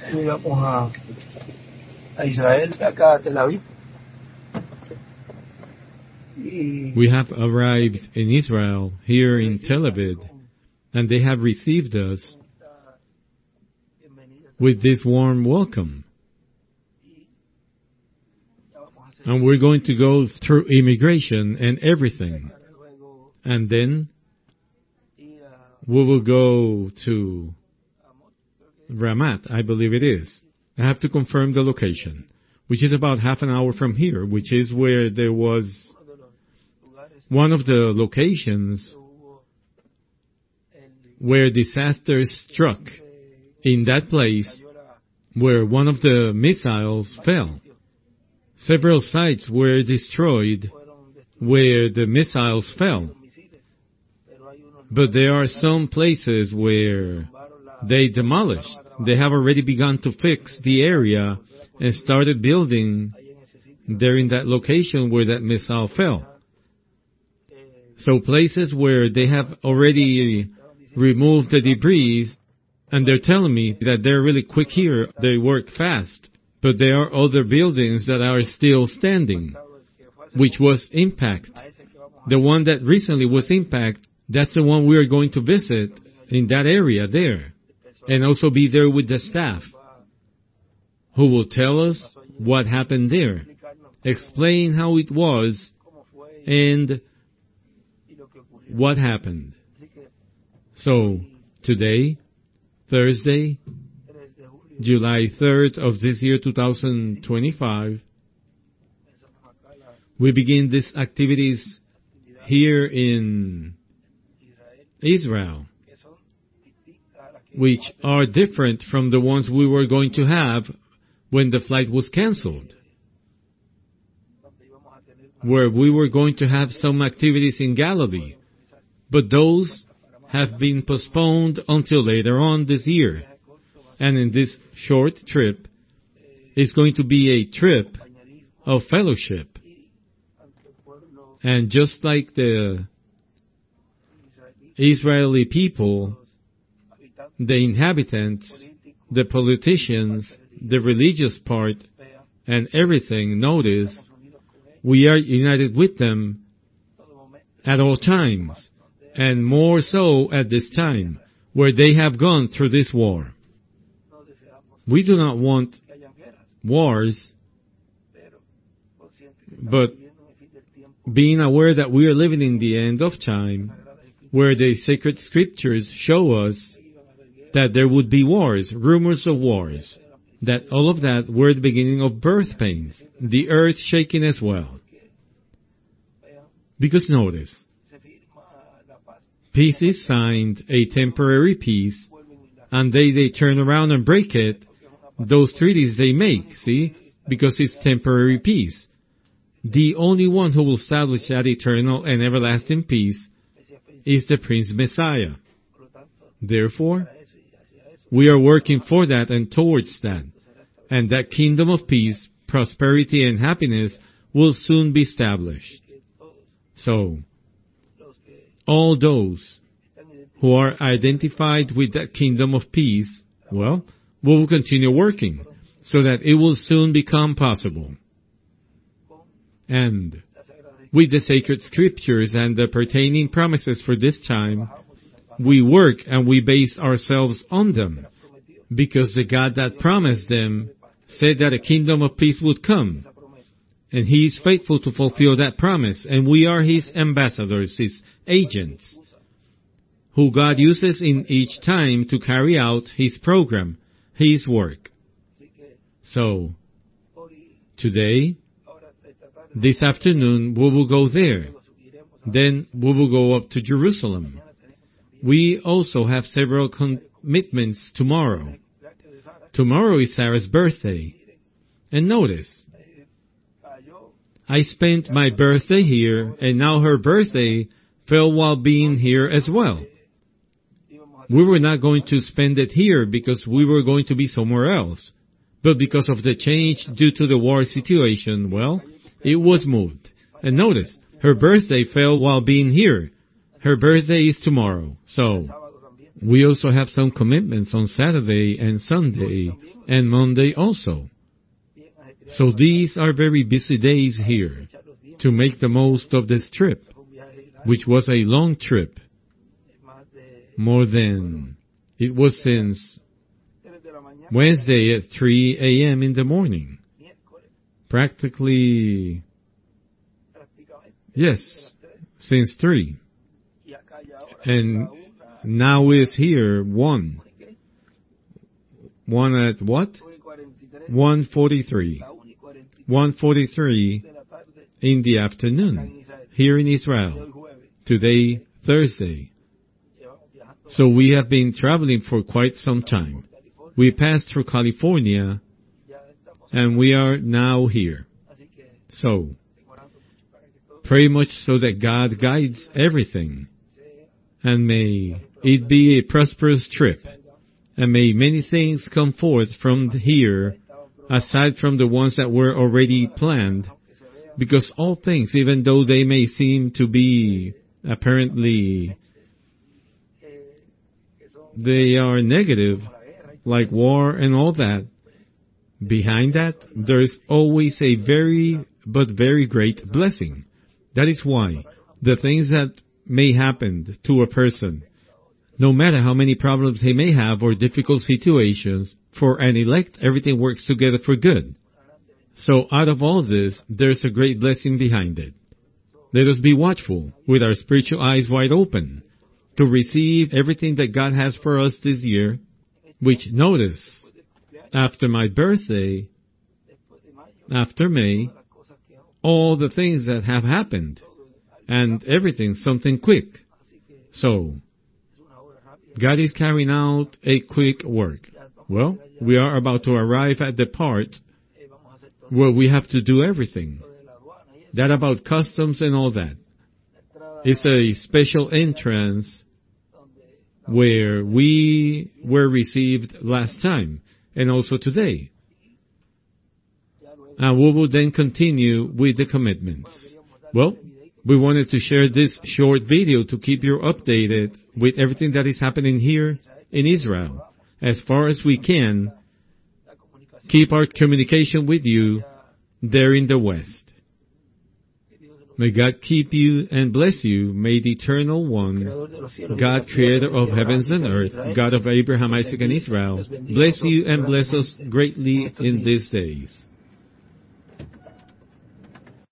Llegamos a Israel, acá a Tel Aviv. We have arrived in Israel, here in Tel Aviv, and they have received us with this warm welcome. And we're going to go through immigration and everything. And then we will go to Ramat, I believe it is. I have to confirm the location, which is about half an hour from here, which is where there was one of the locations where disaster struck, in that place where one of the missiles fell. Several sites were destroyed where the missiles fell. But there are some places where they demolished. They have already begun to fix the area and started building there in that location where that missile fell. So places where they have already removed the debris, and they're telling me that they're really quick here, they work fast. But there are other buildings that are still standing, which was impact. The one that recently was impact, that's the one we are going to visit in that area there, and also be there with the staff, who will tell us what happened there, explain how it was, and what happened. So, today, Thursday, July 3rd of this year, 2025, we begin these activities here in Israel, which are different from the ones we were going to have when the flight was canceled, where we were going to have some activities in Galilee. But those have been postponed until later on this year. And in this short trip, it's going to be a trip of fellowship. And just like the Israeli people, the inhabitants, the politicians, the religious part, and everything, notice, we are united with them at all times. And more so at this time, where they have gone through this war. We do not want wars, but being aware that we are living in the end of time, where the sacred scriptures show us that there would be wars, rumors of wars, that all of that were the beginning of birth pains, the earth shaking as well. Because notice, peace is signed, a temporary peace, and they turn around and break it. Those treaties they make, see? Because it's temporary peace. The only one who will establish that eternal and everlasting peace is the Prince Messiah. Therefore, we are working for that and towards that. And that kingdom of peace, prosperity, and happiness will soon be established. So, all those who are identified with that kingdom of peace, well, we will continue working so that it will soon become possible. And with the sacred scriptures and the pertaining promises for this time, we work and we base ourselves on them, because the God that promised them said that a kingdom of peace would come. And He is faithful to fulfill that promise, and we are His ambassadors, His agents, who God uses in each time to carry out His program, His work. So, today, this afternoon, we will go there. Then we will go up to Jerusalem. We also have several commitments tomorrow. Tomorrow is Sarah's birthday. And notice, I spent my birthday here, and now her birthday fell while being here as well. We were not going to spend it here because we were going to be somewhere else. But because of the change due to the war situation, well, it was moved. And notice, her birthday fell while being here. Her birthday is tomorrow. So, We also have some commitments on Saturday and Sunday and Monday also. So these are very busy days here to make the most of this trip, which was a long trip. It was since Wednesday at 3 a.m. in the morning. Practically, yes, since 3. And now is here 1. 1 at what? 1:43. 1:43 in the afternoon here in Israel. Today, Thursday. So we have been traveling for quite some time. We passed through California and we are now here. So, pray much so that God guides everything. And may it be a prosperous trip. And may many things come forth from here, aside from the ones that were already planned. Because all things, even though they may seem to be apparently, they are negative, like war and all that, behind that, there is always a very great blessing. That is why the things that may happen to a person, no matter how many problems he may have or difficult situations, for an elect, everything works together for good. So out of all this, there's a great blessing behind it. Let us be watchful, with our spiritual eyes wide open, to receive everything that God has for us this year, which, notice, after my birthday, after May, all the things that have happened, and everything, something quick. So, God is carrying out a quick work. Well, we are about to arrive at the part where we have to do everything. That about customs and all that. It's a special entrance where we were received last time, and also today. And we will then continue with the commitments. Well, we wanted to share this short video to keep you updated with everything that is happening here in Israel. As far as we can, keep our communication with you there in the West. May God keep you and bless you. May the Eternal One, God, Creator of heavens and earth, God of Abraham, Isaac, and Israel, bless you and bless us greatly in these days.